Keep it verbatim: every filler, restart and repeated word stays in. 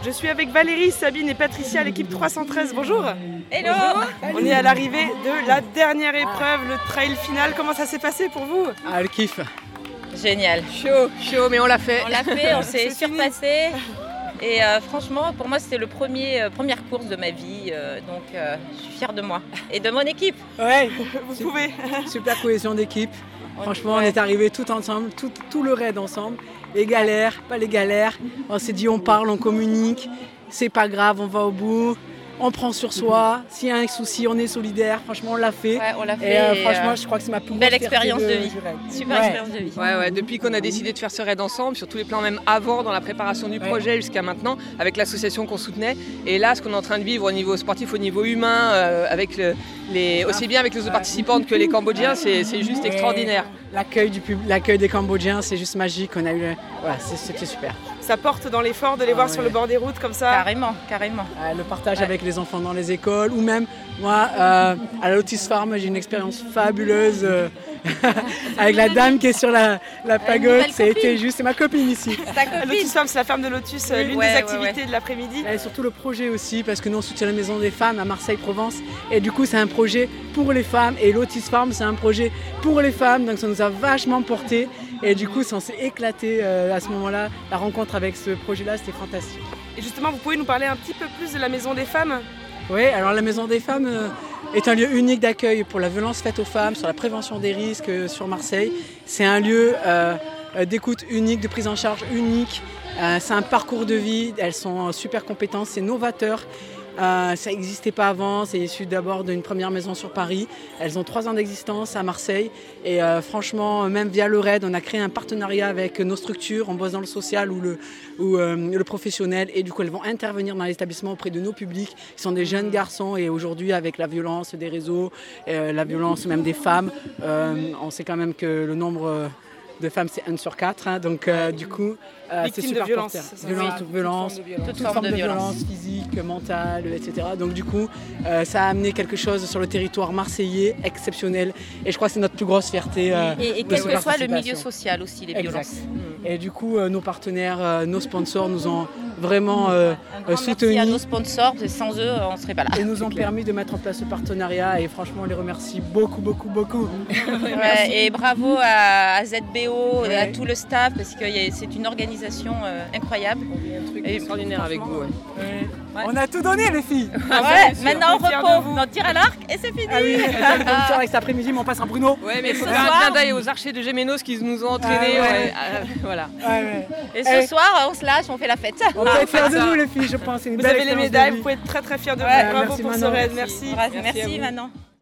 Je suis avec Valérie, Sabine et Patricia, l'équipe trois cent treize. Bonjour. Hello. Bonjour. On est à l'arrivée de la dernière épreuve, le trail final. Comment ça s'est passé pour vous? Ah, le kiff. Génial. Chaud, chaud, mais on l'a fait. On l'a fait, on s'est surpassé. Et euh, franchement, pour moi, c'était le premier euh, première course de ma vie. Euh, donc, euh, je suis fière de moi et de mon équipe. Ouais, vous pouvez. Super cohésion d'équipe. Franchement, ouais. on est arrivés tout ensemble, tout, tout le raid ensemble. Les galères, pas les galères. On s'est dit, on parle, on communique. C'est pas grave, on va au bout. On prend sur soi. S'il y a un souci, on est solidaire. Franchement, on l'a fait. Ouais, on l'a fait. Et, euh, et franchement, euh, je crois que c'est ma plus grosse belle fierté expérience de, de vie. du raid. Super Ouais. expérience de vie. Ouais, ouais, depuis qu'on a décidé de faire ce raid ensemble, sur tous les plans, même avant, dans la préparation du projet Ouais. jusqu'à maintenant, avec l'association qu'on soutenait. Et là, ce qu'on est en train de vivre au niveau sportif, au niveau humain, euh, avec le, les, aussi bien avec les autres participantes que les Cambodgiens, c'est, c'est juste Et extraordinaire. L'accueil, du pub... L'accueil des Cambodgiens, c'est juste magique. On a eu... voilà, c'était super. Ça porte dans l'effort de les Ah voir ouais. sur le bord des routes comme ça. Carrément, carrément. Euh, le partage Ouais. avec les enfants dans les écoles, ou même moi euh, à la Lotus Farm, j'ai une expérience fabuleuse euh, avec la dame qui est sur la, la pagode. nouvelle Ça a été copine. juste, c'est ma copine ici. Ta Lotus copine. Farm, c'est la ferme de Lotus, euh, Oui. l'une Ouais, des ouais, activités ouais. de l'après-midi. Et surtout le projet aussi, parce que nous on soutient la Maison des Femmes à Marseille-Provence. Et du coup, c'est un projet pour les femmes. Et Lotus Farm, c'est un projet pour les femmes. Donc ça nous a vachement porté. Et du coup, ça, on s'est éclaté euh, à ce moment-là. La rencontre avec ce projet-là, c'était fantastique. Et justement, vous pouvez nous parler un petit peu plus de la Maison des Femmes? Oui, alors la Maison des Femmes euh, est un lieu unique d'accueil pour la violence faite aux femmes, sur la prévention des risques euh, sur Marseille. C'est un lieu euh, euh, d'écoute unique, de prise en charge unique. Euh, c'est un parcours de vie, elles sont euh, super compétentes, c'est novateur. Euh, ça n'existait pas avant, c'est issu d'abord d'une première maison sur Paris. Elles ont trois ans d'existence à Marseille et euh, franchement, même via le raid, on a créé un partenariat avec nos structures. On bosse dans le social ou le, ou, euh, le professionnel et du coup elles vont intervenir dans l'établissement auprès de nos publics qui sont des jeunes garçons et aujourd'hui avec la violence des réseaux, euh, la violence même des femmes, euh, on sait quand même que le nombre euh, de femmes c'est un sur quatre, hein, donc euh, du coup euh, c'est Victimes de super violence, porteur. c'est ça. Violence, Oui. toute violence, Toute forme de violence. Toute toute forme de violence. physique, mentale, et cetera. Donc du coup, euh, ça a amené quelque chose sur le territoire marseillais exceptionnel et je crois que c'est notre plus grosse fierté. euh, Et, et de quel cette que soit le milieu participation. social aussi, les Exact. violences. Et du coup, euh, nos partenaires, euh, nos sponsors nous ont vraiment euh, Un grand merci soutenus à nos sponsors, sans eux, on ne serait pas là. et nous ont permis de mettre en place ce partenariat et franchement, on les remercie beaucoup, beaucoup, beaucoup. Ouais, et bravo à, à Z B O et à Ouais. tout le staff parce que y a- c'est une organisation euh, incroyable. Un truc Et extraordinaire avec vous. ouais. Ouais. On a tout donné les filles. Ouais, maintenant on est fiers de au vous. repos, on tire à l'arc et c'est fini. Ah oui, avec cet après-midi, mais on passe en Bruno. Ouais, mais il faut ce faire un soir- clin d'œil aux archers de Gémenos qui nous ont entraînés. Ah ouais. ouais, euh, voilà. Ouais, ouais. Et ce Eh. soir, on se lâche, on fait la fête. On peut être fiers de ça. nous les filles, je pense. C'est une Vous belle avez les expérience de médailles, vie. vous pouvez être très très fiers de Ouais, vous. Bravo merci pour ce Manon. raid, merci. Merci, Merci à merci vous. maintenant.